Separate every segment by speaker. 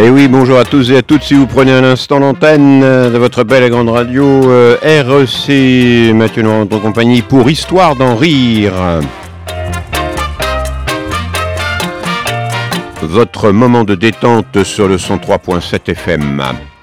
Speaker 1: Et oui, bonjour à tous et à toutes. Si vous prenez un instant l'antenne de votre belle et grande radio REC, maintenant en votre compagnie pour Histoire d'en rire. Votre moment de détente sur le 103.7 FM.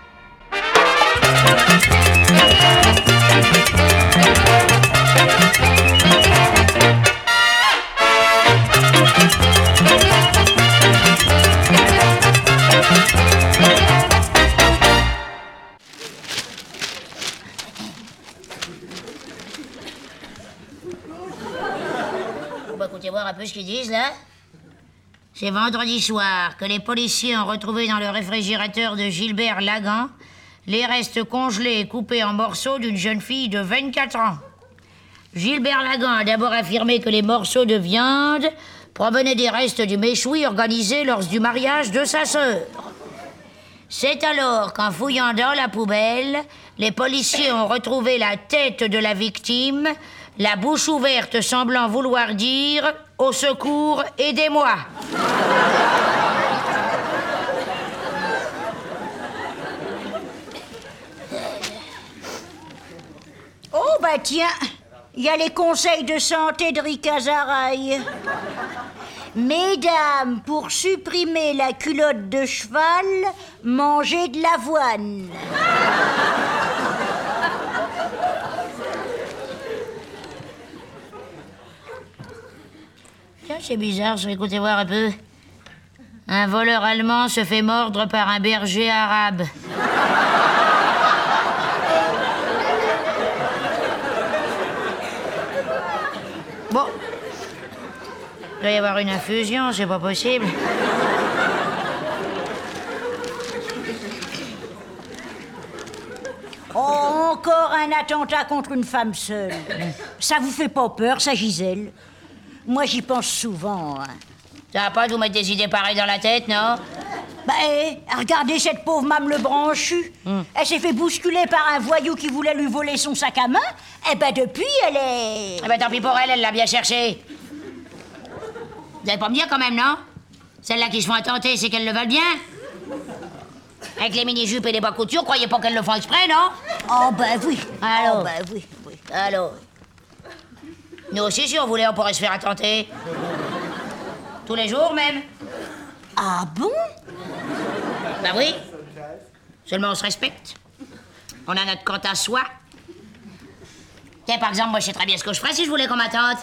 Speaker 2: Écoutez voir un peu ce qu'ils disent là. C'est vendredi soir que les policiers ont retrouvé dans le réfrigérateur de Gilbert Lagan les restes congelés et coupés en morceaux d'une jeune fille de 24 ans. Gilbert Lagan a d'abord affirmé que les morceaux de viande provenaient des restes du méchoui organisé lors du mariage de sa sœur. C'est alors qu'en fouillant dans la poubelle, les policiers ont retrouvé la tête de la victime, la bouche ouverte semblant vouloir dire « Au secours, aidez-moi ».
Speaker 3: Oh bah tiens, il y a les conseils de santé de Ricazaraï. Mesdames, pour supprimer la culotte de cheval, mangez de l'avoine.
Speaker 2: Tiens, c'est bizarre, je vais écouter voir un peu. Un voleur allemand se fait mordre par un berger arabe. Bon. Il doit y avoir une infusion, c'est pas possible.
Speaker 3: Oh, encore un attentat contre une femme seule. Ça vous fait pas peur, ça, Gisèle? Moi, j'y pense souvent. Hein.
Speaker 2: Ça va pas de vous mettre des idées pareilles dans la tête, non?
Speaker 3: Bah, regardez cette pauvre Mame le Branchu. Elle s'est fait bousculer par un voyou qui voulait lui voler son sac à main. Et ben depuis, elle est...
Speaker 2: Eh ben tant pis pour elle, elle l'a bien cherché. Vous allez pas me dire quand même, non? Celles-là qui se font attenter, c'est qu'elles le veulent bien? Avec les mini-jupes et les bas coutures, croyez pas qu'elles le font exprès, non?
Speaker 3: Oh ben oui.
Speaker 2: Alors?
Speaker 3: Oh ben oui, oui.
Speaker 2: Alors? Nous aussi, si on voulait, on pourrait se faire attenter. Tous les jours, même.
Speaker 3: Ah bon?
Speaker 2: Bah oui. Seulement, on se respecte. On a notre compte à soi. Tiens, par exemple, moi, je sais très bien ce que je ferais si je voulais qu'on m'attende.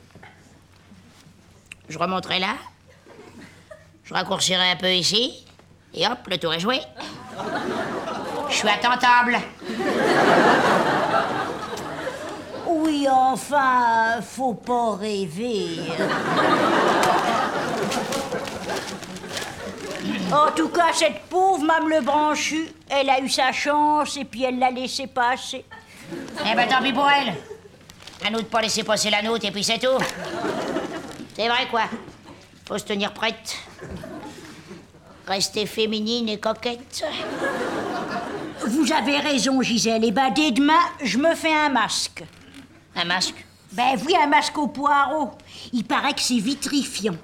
Speaker 2: Je remonterais là. Je raccourcirais un peu ici. Et hop, le tour est joué. Je suis attentable.
Speaker 3: Oui, enfin, faut pas rêver. En tout cas, cette pauvre Mame le Branchu, elle a eu sa chance et puis elle l'a laissé passer.
Speaker 2: Eh ben, tant pis pour elle. À nous de pas laisser passer la nôtre et puis c'est tout. C'est vrai, quoi. Faut se tenir prête. Rester féminine et coquette.
Speaker 3: Vous avez raison, Gisèle. Et ben, dès demain, je me fais un masque.
Speaker 2: Un masque?
Speaker 3: Ben oui, un masque au poireau. Il paraît que c'est vitrifiant.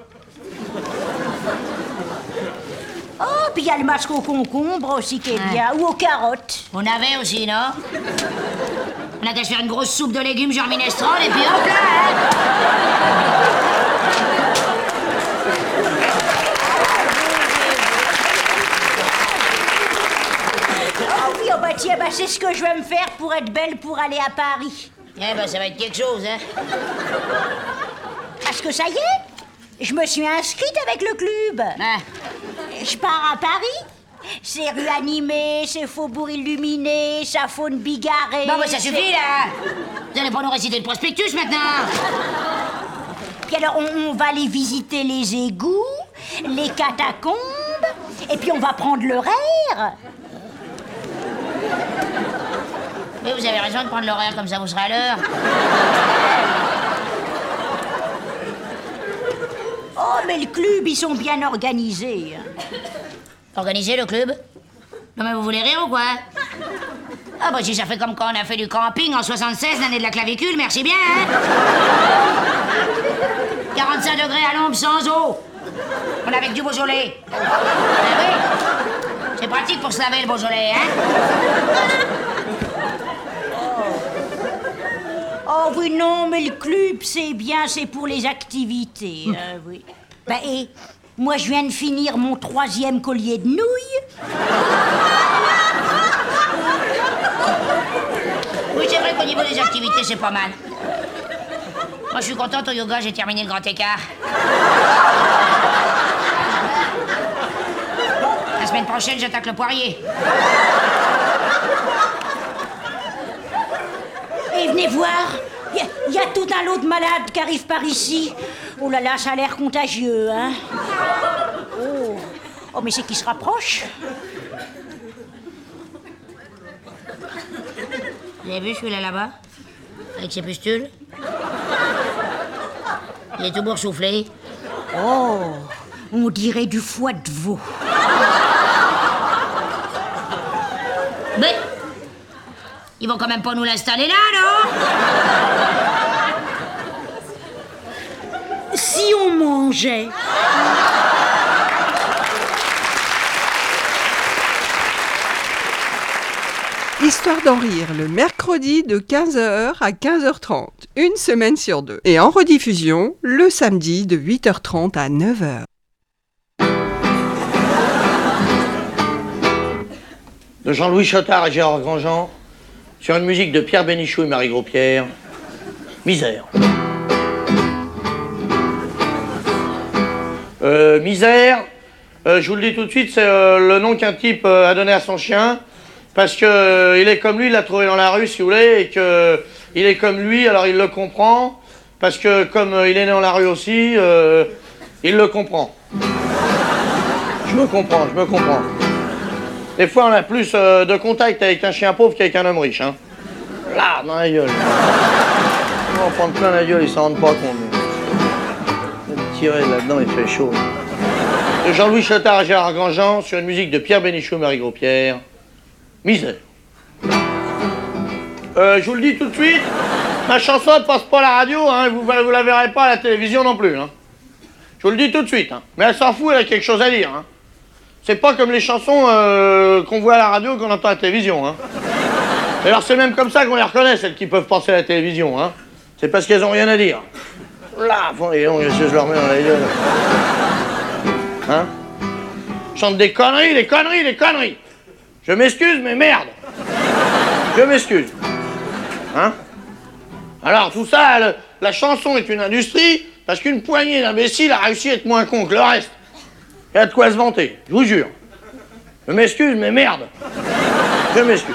Speaker 3: Oh, puis il y a le masque au concombre aussi qui est bien, ou aux carottes.
Speaker 2: On avait aussi, non? On a qu'à se faire une grosse soupe de légumes genre minestrone et puis hop là, hein?
Speaker 3: Oh oui, oh bah tiens, bah c'est ce que je vais me faire pour être belle pour aller à Paris.
Speaker 2: Eh ben, ça va être quelque chose, hein?
Speaker 3: Parce que ça y est, je me suis inscrite avec le club.
Speaker 2: Ah.
Speaker 3: Je pars à Paris. C'est rue animée, c'est faubourg illuminé, sa faune bigarrée.
Speaker 2: Bon, bah ça suffit, là! Vous allez pas nous réciter le prospectus, maintenant?
Speaker 3: Puis alors, on va aller visiter les égouts, les catacombes, et puis on va prendre l'horaire.
Speaker 2: Oui, vous avez raison de prendre l'horaire, comme ça vous serez à l'heure.
Speaker 3: Oh, mais le club, ils sont bien organisés.
Speaker 2: Organiser le club? Non, mais vous voulez rire ou quoi? Ah, bah si ça fait comme quand on a fait du camping en 76, l'année de la clavicule, merci bien, hein? 45 degrés à l'ombre sans eau. On avait que du Beaujolais. Ah oui. pratique pour se laver le Beaujolais, hein?
Speaker 3: Oh oui, non, mais le club, c'est bien, c'est pour les activités. Oui. Ben, et moi, je viens de finir mon 3e collier de nouilles.
Speaker 2: Oui, c'est vrai qu'au niveau des activités, c'est pas mal. Moi, je suis contente, au yoga, j'ai terminé le grand écart. La semaine prochaine, j'attaque le poirier.
Speaker 3: Et venez voir, il y a tout un lot de malades qui arrivent par ici. Oh là là, ça a l'air contagieux, hein. Oh, mais c'est qui se rapproche.
Speaker 2: Vous avez vu celui-là là-bas? Avec ses pustules? Il est tout boursouflé.
Speaker 3: Oh, on dirait du foie de veau.
Speaker 2: Mais ils vont quand même pas nous l'installer là, non?
Speaker 3: Si on mangeait.
Speaker 4: Histoire d'en rire, le mercredi de 15h à 15h30, une semaine sur 2. Et en rediffusion, le samedi de 8h30 à 9h.
Speaker 5: De Jean-Louis Chottard et Gérard Grandjean, sur une musique de Pierre Bénichou et Marie Gros-Pierre, Misère. Misère, je vous le dis tout de suite, c'est le nom qu'un type a donné à son chien, parce que il est comme lui, il l'a trouvé dans la rue, si vous voulez, et que il est comme lui, alors il le comprend, parce que comme il est né dans la rue aussi, il le comprend. Je me comprends. Des fois, on a plus de contact avec un chien pauvre qu'avec un homme riche, hein. Là, dans la gueule. On va en prendre plein la gueule, ils s'en rendent pas compte. Tirer là-dedans, il fait chaud. De Jean-Louis Chottard et Gérard Grandjean, sur une musique de Pierre Bénichou et Marie Gros-Pierre, Misère. Je vous le dis tout de suite, ma chanson ne passe pas à la radio, hein, vous la verrez pas à la télévision non plus, hein. Je vous le dis tout de suite, hein. Mais elle s'en fout, elle a quelque chose à dire, hein. C'est pas comme les chansons qu'on voit à la radio qu'on entend à la télévision, hein. Alors c'est même comme ça qu'on les reconnaît, celles qui peuvent passer à la télévision, hein. C'est parce qu'elles ont rien à dire. Là, et donc, je leur mets dans la gueule. Hein? Chante des conneries. Je m'excuse, mais merde. Je m'excuse. Hein? Alors tout ça, la chanson est une industrie parce qu'une poignée d'imbéciles a réussi à être moins con que le reste. Il y a de quoi se vanter, je vous jure. Je m'excuse, mais merde. Je m'excuse.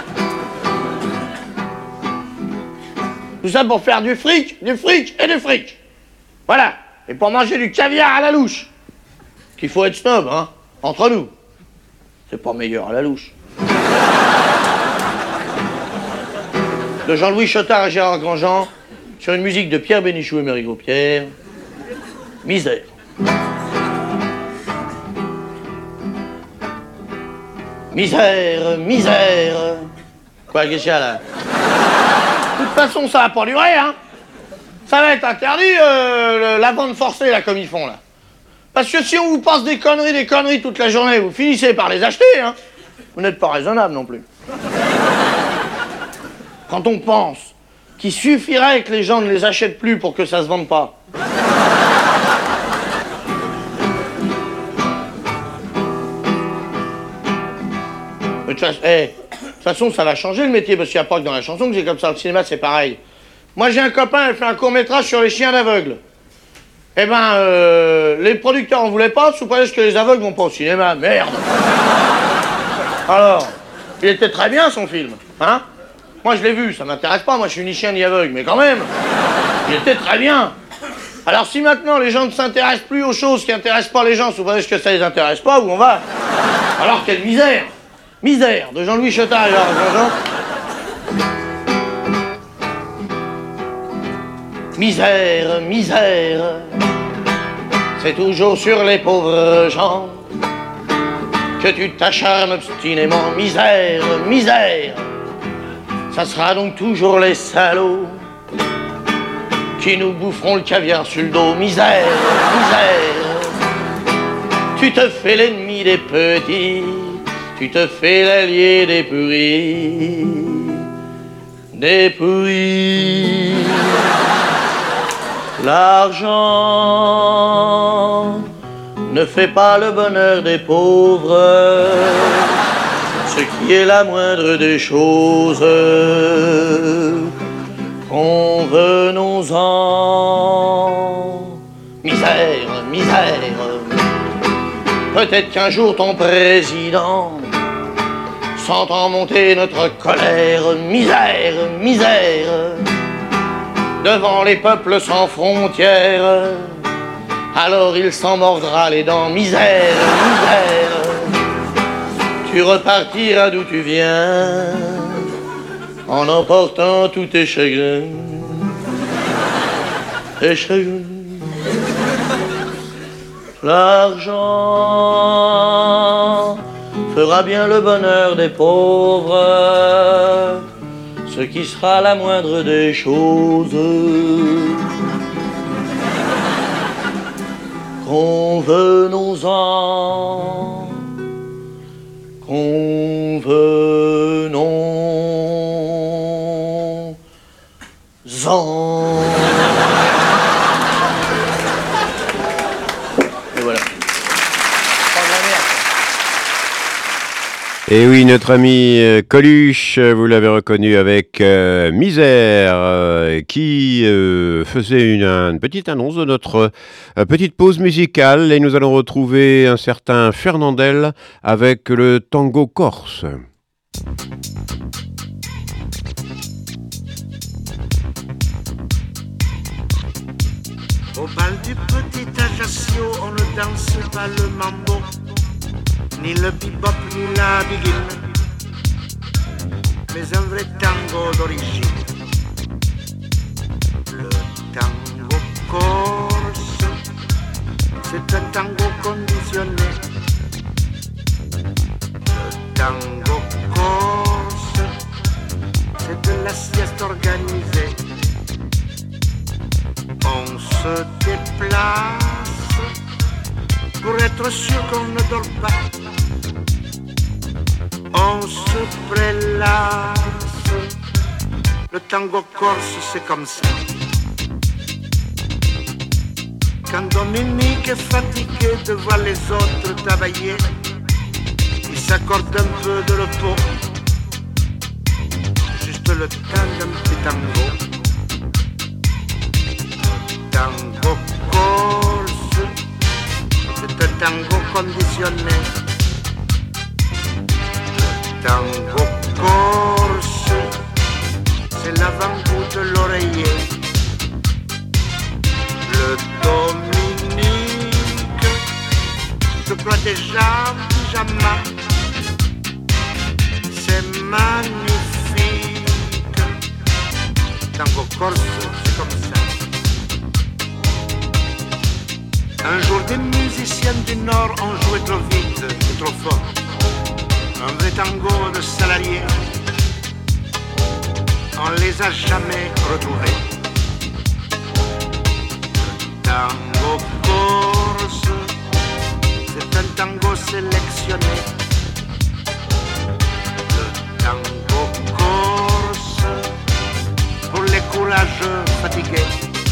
Speaker 5: Tout ça pour faire du fric et du fric. Voilà. Et pour manger du caviar à la louche. Qu'il faut être snob, hein, entre nous. C'est pas meilleur à la louche. De Jean-Louis Chottard et Gérard Grandjean, sur une musique de Pierre Bénichou et Marie Gros-Pierre, Misère. Misère. Quoi, qu'est-ce qu'il y a là? De toute façon, ça va pas durer, hein. Ça va être interdit, la vente forcée, là, comme ils font, là. Parce que si on vous passe des conneries toute la journée, vous finissez par les acheter, hein. Vous n'êtes pas raisonnable non plus. Quand on pense qu'il suffirait que les gens ne les achètent plus pour que ça se vende pas. Mais de toute façon, ça va changer le métier, parce qu'il n'y a pas que dans la chanson que c'est comme ça. Le cinéma, c'est pareil. Moi, j'ai un copain, il fait un court-métrage sur les chiens d'aveugles. Eh ben, les producteurs en voulaient pas, sous prétexte que les aveugles vont pas au cinéma. Merde. Alors, il était très bien, son film, hein. Moi, je l'ai vu, ça m'intéresse pas, moi, je suis ni chien ni aveugle, mais quand même, il était très bien. Alors, si maintenant, les gens ne s'intéressent plus aux choses qui intéressent pas les gens, sous prétexte que ça les intéresse pas, où on va? Alors, quelle misère. Misère, de Jean-Louis Chottard et Gérard Grandjean. Misère, c'est toujours sur les pauvres gens que tu t'acharnes obstinément. Misère, ça sera donc toujours les salauds qui nous boufferont le caviar sur le dos. Misère, tu te fais l'ennemi des petits tu te fais l'allié des pourris, des pourris. L'argent ne fait pas le bonheur des pauvres, ce qui est la moindre des choses. Convenons-en. Misère, misère. Peut-être qu'un jour ton président, sentant monter notre colère, misère, misère, devant les peuples sans frontières, alors il s'en mordra les dents. Misère, misère, tu repartiras d'où tu viens, en emportant tous tes chagrins, tes chagrins. L'argent fera bien le bonheur des pauvres, ce qui sera la moindre des choses. Convenons-en, convenons-en. Et voilà.
Speaker 1: Et oui, notre ami Coluche, vous l'avez reconnu avec Misère, qui faisait une petite annonce de notre petite pause musicale. Et nous allons retrouver un certain Fernandel avec le tango corse.
Speaker 6: Au bal du petit Ajaccio, on ne danse pas le mambo, ni le bebop, ni la biguine, mais un vrai tango d'origine. Le tango corse, c'est un tango conditionné. Le tango corse, c'est de la sieste organisée. On se déplace pour être sûr qu'on ne dort pas. On se prélasse. Le tango corse, c'est comme ça. Quand Dominique est fatigué de voir les autres travailler, il s'accorde un peu de repos, juste le temps d'un petit tango. Tango corse, c'est un tango conditionné. Le tango corse, c'est l'avant-goût de l'oreiller. Le Dominique se croit déjà en pyjama. C'est magnifique. Tango corse, c'est comme ça. Un jour, des musiciens du Nord ont joué trop vite et trop fort. Un vrai tango de salariés. On les a jamais retrouvés. Le tango corse, c'est un tango sélectionné. Le tango corse, pour les courageux fatigués.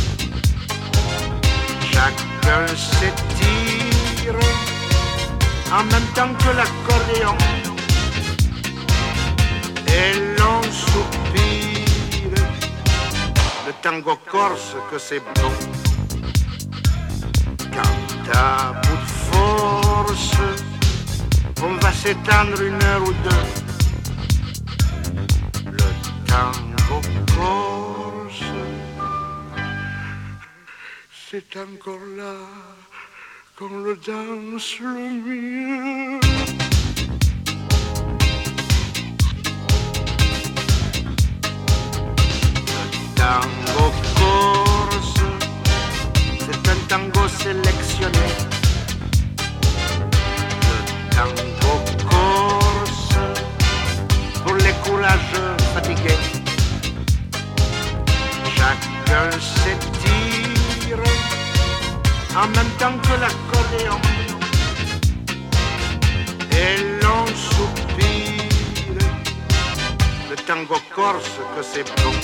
Speaker 6: Chacun s'étire en même temps que l'accordéon et l'on soupire. Le tango corse que c'est bon. Quand à bout de force on va s'étendre 1 heure ou 2. Le tango corse, c'est encore là qu'on le danse le mieux. Le tango corse, c'est un tango sélectionné. Le tango corse, pour les courageux fatigués. Chacun s'étire en même temps que l'accordéon et tango corse que c'est bon.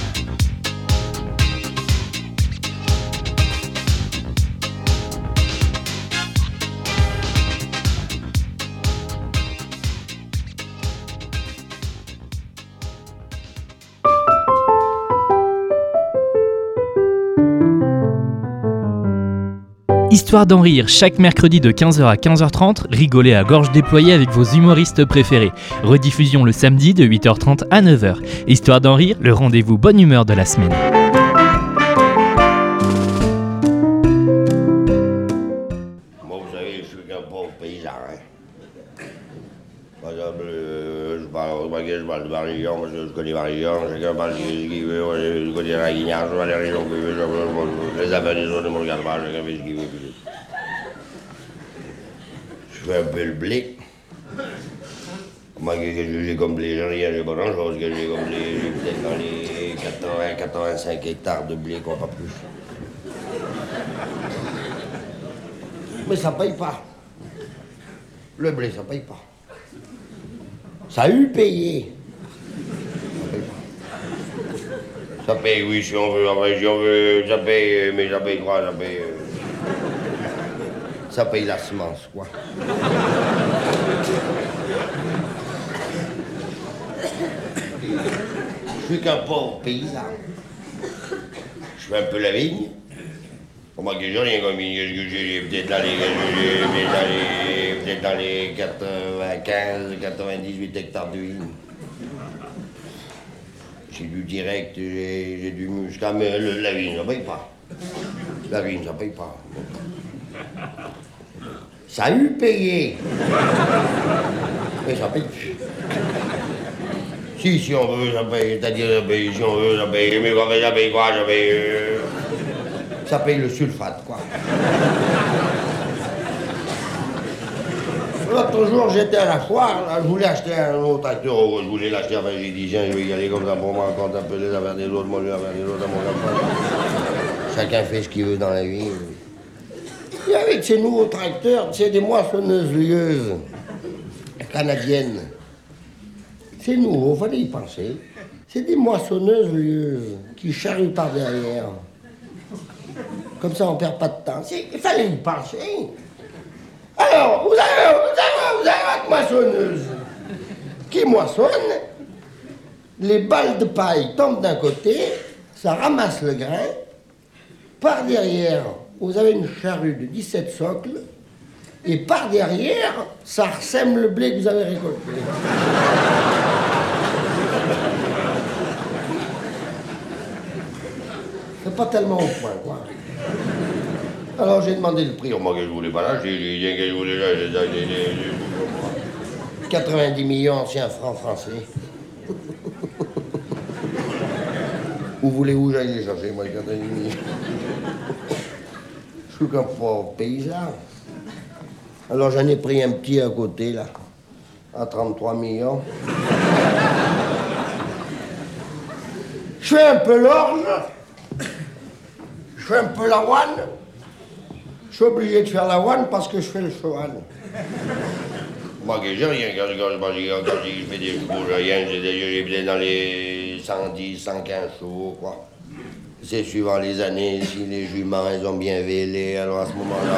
Speaker 7: Histoire d'en rire, chaque mercredi de 15h à 15h30, rigolez à gorge déployée avec vos humoristes préférés. Rediffusion le samedi de 8h30 à 9h. Histoire d'en rire, le rendez-vous bonne humeur de la semaine.
Speaker 8: Moi, vous savez, je suis qu'un pauvre paysan. Hein. Par exemple, je parle de ma région, parce que je connais ma région, chacun parle de ce qu'il veut, moi, je connais la Guignard, je vois les régions que je veux, les affaires des autres ne me regardent pas, chacun fait ce qu'il veut. Je fais un peu le blé. Moi, qu'est-ce que j'ai comme blé? J'en ai pas grand-chose, que j'ai comme blé, j'ai peut-être dans les 80-85 hectares de blé, quoi, pas plus. Mais ça paye pas. Le blé, ça paye pas. Ça a eu payé. Ça paye pas. Ça paye, oui, si on veut. Après, si on veut, ça paye, mais ça paye quoi? Ça paye la semence, quoi. Je suis qu'un pauvre paysan. Je fais un peu la vigne. Pour moi, que j'ai rien comme vigne, j'ai peut-être dans les 95, 98 hectares de vigne. J'ai du direct, j'ai du muscat, mais la vigne, ça paye pas. La vigne, ça paye pas. Ça a eu payé. Mais ça paye plus. Si on veut, ça paye. C'est-à-dire, ça paye. Si on veut, ça paye. Mais quoi, ça paye quoi? Ça paye le sulfate, quoi. L'autre jour, j'étais à la foire, là, je voulais acheter un autre tracteur, je voulais l'acheter, enfin j'ai dit, tiens, je vais y aller comme ça pour moi, quand un peu les affaires des autres, moi les affaires des autres, à mon enfant. Chacun fait ce qu'il veut dans la vie. Et avec ces nouveaux tracteurs, c'est des moissonneuses lieuses canadiennes. C'est nouveau, fallait y penser. C'est des moissonneuses lieuses qui charrient par derrière. Comme ça, on perd pas de temps. Il fallait y penser. Alors, vous avez votre moissonneuse qui moissonne, les balles de paille tombent d'un côté, ça ramasse le grain, par derrière, vous avez une charrue de 17 socles, et par derrière, ça ressème le blé que vous avez récolté. C'est pas tellement au point, quoi. Alors j'ai demandé le prix, moi que je voulais pas lâcher, j'ai dit que je voulais lâcher. 90 millions anciens francs français. Où voulez-vous que j'aille les chercher, moi, les 90 millions? Je suis qu'un pauvre paysan. Alors j'en ai pris un petit à côté, là, à 33 millions. Je fais un peu l'orge, je fais un peu l'avoine. Je suis obligé de faire l'avoine parce que je fais le cheval. Moi, j'ai rien, quand je fais des chevaux, j'ai rien, j'ai dans les 110, 115 chevaux, quoi. C'est suivant les années, si les juments, elles ont bien vélé, alors à ce moment-là...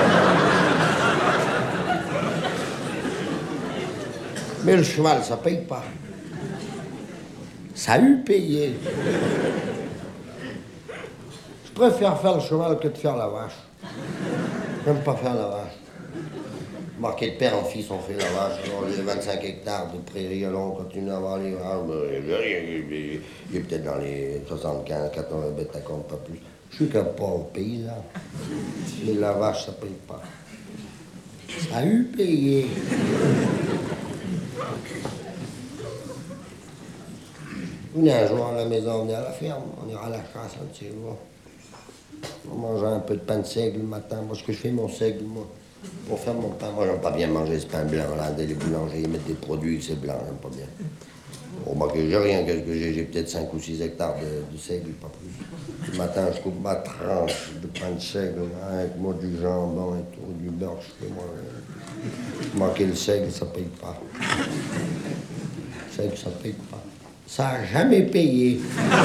Speaker 8: Mais le cheval, ça paye pas. Ça a eu payé. Je préfère faire le cheval que de faire la vache. J'aime pas faire la vache. Marqué de père en fils, on fait la vache. Alors, les 25 hectares de prairies, alors on continue à avoir les vaches. J'ai peut-être dans les 75, 80 bêtes à compte, pas plus. Je suis qu'un pauvre paysan. Mais la vache, ça paye pas. Ça a eu payé. Venez un jour à la maison, venez à la ferme, on ira à la chasse un de ces jours. On mangera un peu de pain de seigle le matin. Moi, ce que je fais, mon seigle, moi, pour faire mon pain. Moi, j'aime pas bien manger ce pain blanc, là. Les boulangers, ils mettent des produits, c'est blanc, j'aime pas bien. Bon, moi, que j'ai rien, qu'est-ce que j'ai peut-être 5 ou 6 hectares de seigle, pas plus. Le matin, je coupe ma tranche de pain de seigle, là, avec moi du jambon et tout, du beurre, je fais moi. Manquer le seigle, ça paye pas. Le seigle, ça paye pas. Ça n'a jamais payé.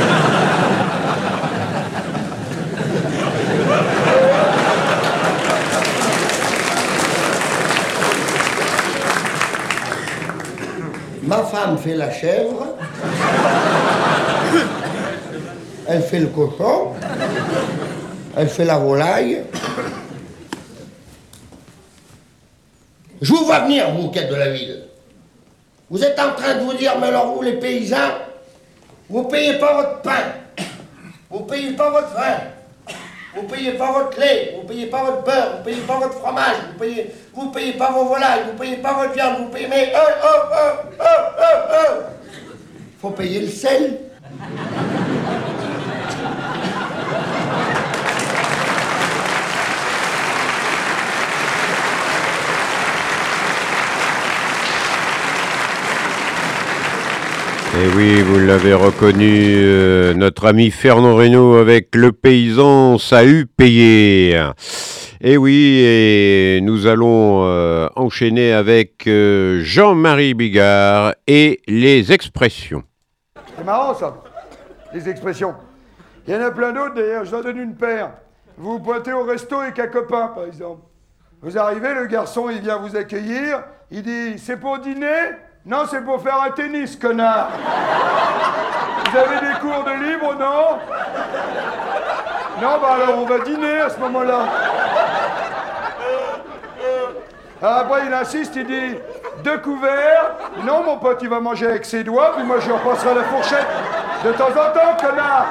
Speaker 8: Ma femme fait la chèvre, elle fait le cochon, elle fait la volaille. Je vous vois venir, vous, quête de la ville. Vous êtes en train de vous dire, mais alors vous, les paysans, vous payez pas votre pain, vous payez pas votre vin, vous payez pas votre lait, vous payez pas votre beurre, vous payez pas votre fromage, vous payez pas vos volailles, vous payez pas votre viande, vous payez... Mais faut payer le sel.
Speaker 1: Et oui, vous l'avez reconnu, notre ami Fernand Reynaud avec Le Paysan, ça a eu payé. Et oui, et nous allons enchaîner avec Jean-Marie Bigard et les expressions.
Speaker 9: C'est marrant ça, les expressions. Il y en a plein d'autres d'ailleurs, je vous en donne une paire. Vous vous pointez au resto avec un copain par exemple. Vous arrivez, le garçon il vient vous accueillir, il dit « C'est pour dîner ?» Non, c'est pour faire un tennis, connard. Vous avez des cours de libre, non? Non, bah alors on va dîner à ce moment-là. Alors après, il insiste, il dit 2 couverts. Non, mon pote, il va manger avec ses doigts, puis moi, je lui repasserai la fourchette de temps en temps, connard.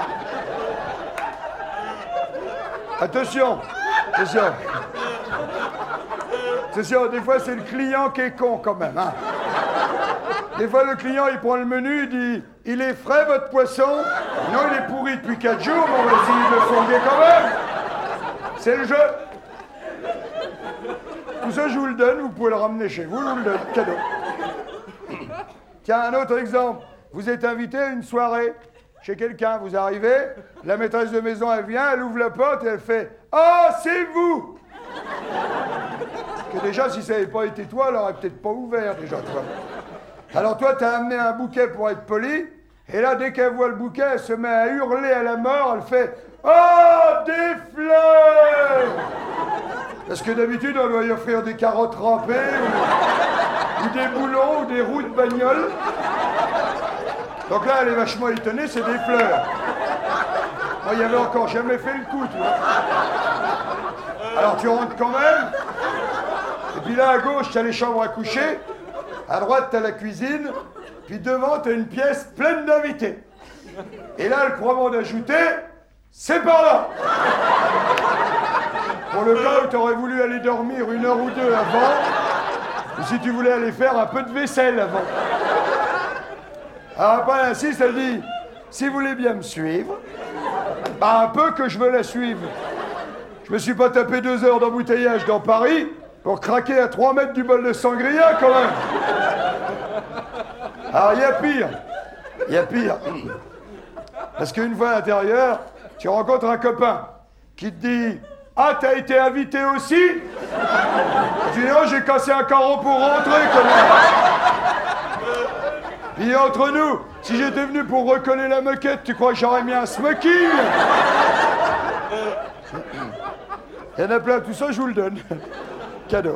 Speaker 9: Attention, attention. Attention, des fois, c'est le client qui est con, quand même, hein. Des fois, le client, il prend le menu, il dit « Il est frais, votre poisson ?» Non, il est pourri depuis 4 jours, mais on va essayer de le fourguer quand même. C'est le jeu. Tout ça, je vous le donne, vous pouvez le ramener chez vous, je vous le donne, cadeau. Tiens, un autre exemple. Vous êtes invité à une soirée chez quelqu'un, vous arrivez, la maîtresse de maison, elle vient, elle ouvre la porte et elle fait « Ah, c'est vous !» Que déjà, si ça n'avait pas été toi, elle aurait peut-être pas ouvert, déjà, toi. Alors toi, t'as amené un bouquet pour être poli, et là, dès qu'elle voit le bouquet, elle se met à hurler à la mort, elle fait « Oh, des fleurs !» Parce que d'habitude, on doit y offrir des carottes râpées, ou des boulons, ou des roues de bagnole. Donc là, elle est vachement étonnée, c'est des fleurs. Moi, il n'y avait encore jamais fait le coup, tu vois. Alors tu rentres quand même, et puis là, à gauche, t'as les chambres à coucher, à droite, t'as la cuisine, puis devant, t'as une pièce pleine d'invités. Et là, le croisement d'ajouter, c'est par là. Pour le cas où t'aurais voulu aller dormir 1 heure ou 2 avant, ou si tu voulais aller faire un peu de vaisselle avant. Alors après, elle insiste, elle dit, si vous voulez bien me suivre, bah un peu que je veux la suivre. Je me suis pas tapé 2 heures d'embouteillage dans Paris pour craquer à 3 mètres du bol de sangria, quand même. Alors, il y a pire. Il y a pire. Parce qu'une fois à l'intérieur, tu rencontres un copain qui te dit « Ah, t'as été invité aussi ?» Tu dis « Oh, j'ai cassé un carreau pour rentrer, quand même. » Puis entre nous, si j'étais venu pour recoller la moquette, tu crois que j'aurais mis un smoking? Il y en a plein, tout ça, je vous le donne. Cadeau.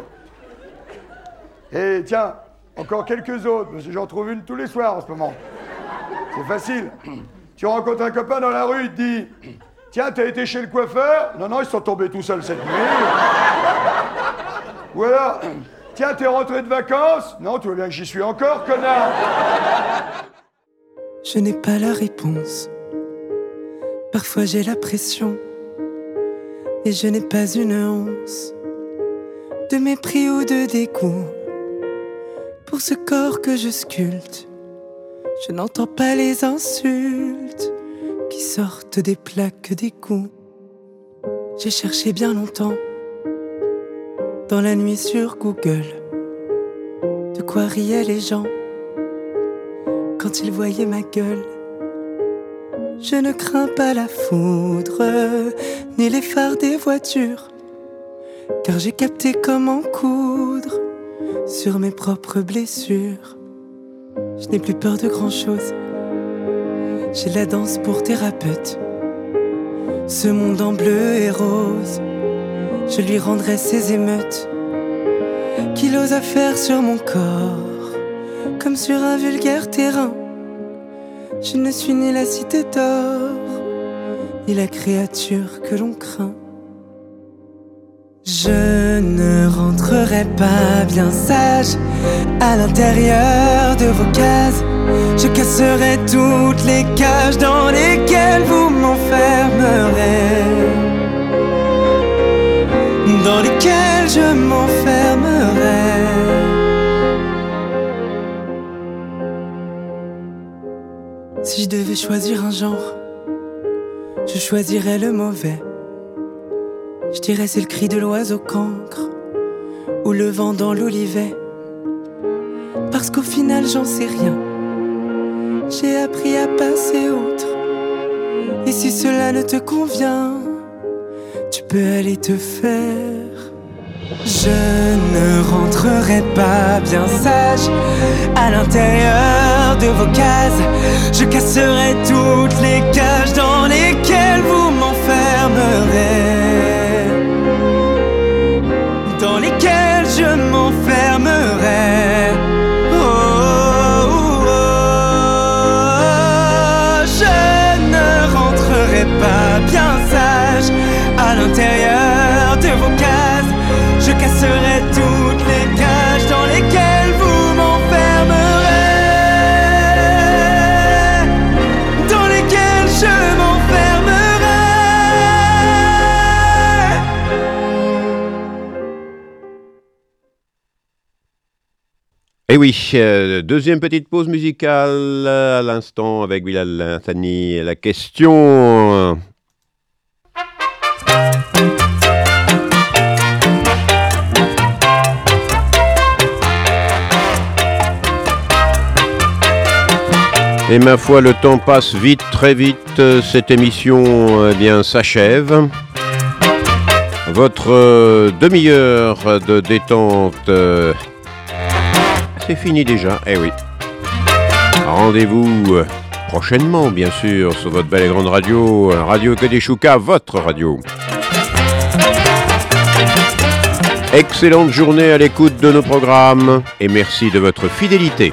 Speaker 9: Et tiens, encore quelques autres, parce que j'en trouve une tous les soirs en ce moment. C'est facile. Tu rencontres un copain dans la rue, il te dit « Tiens, t'as été chez le coiffeur ?» Non, non, ils sont tombés tout seuls cette nuit. Ou alors « Tiens, t'es rentré de vacances ?» Non, tu vois bien que j'y suis encore, connard.
Speaker 10: Je n'ai pas la réponse. Parfois j'ai la pression. Et je n'ai pas une once de mépris ou de dégoût pour ce corps que je sculpte. Je n'entends pas les insultes qui sortent des plaques des coups. J'ai cherché bien longtemps dans la nuit sur Google de quoi riaient les gens quand ils voyaient ma gueule. Je ne crains pas la foudre, ni les phares des voitures, car j'ai capté comment coudre sur mes propres blessures. Je n'ai plus peur de grand-chose, J'ai la danse pour thérapeute. Ce monde en bleu et rose, je lui rendrai ses émeutes qu'il ose à faire sur mon corps, comme sur un vulgaire terrain. Je ne suis ni la cité d'or, ni la créature que l'on craint. Je ne rentrerai pas bien sage à l'intérieur de vos cases. Je casserai toutes les cages dans lesquelles vous m'enfermerez, dans lesquelles je m'enfermerai. Si je devais choisir un genre, je choisirais le mauvais. Je dirais c'est le cri de l'oiseau cancre ou le vent dans l'olivet. Parce qu'au final j'en sais rien, j'ai appris à passer outre. Et si cela ne te convient, tu peux aller te faire. Je ne rentrerai pas bien sage à l'intérieur de vos cases. Je casserai toutes les cages dans lesquelles vous m'enfermerez, dans lesquelles je m'enfermerai. Oh, oh, oh. Je ne rentrerai pas bien sage à l'intérieur de vos cases. Je casserai toutes les cages dans lesquelles vous m'enfermerez, dans lesquelles je m'enfermerai.
Speaker 1: Et oui, deuxième petite pause musicale à l'instant avec Bilal Hassani. La question... Et ma foi, le temps passe vite, très vite. Cette émission bien s'achève. Votre demi-heure de détente, c'est fini déjà. Eh oui. Rendez-vous prochainement, bien sûr, sur votre belle et grande radio, Radio Kadeshuka, votre radio. Excellente journée à l'écoute de nos programmes et merci de votre fidélité.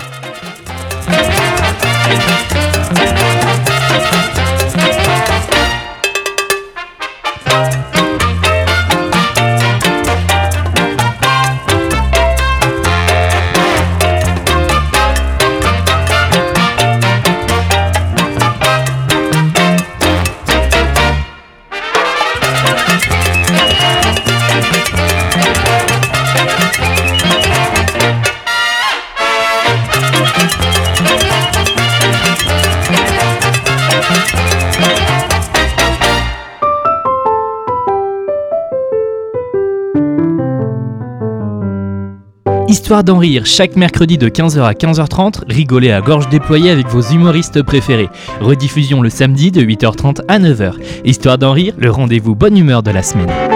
Speaker 7: Histoire d'en rire, chaque mercredi de 15h à 15h30, rigolez à gorge déployée avec vos humoristes préférés. Rediffusion le samedi de 8h30 à 9h. Histoire d'en rire, le rendez-vous bonne humeur de la semaine.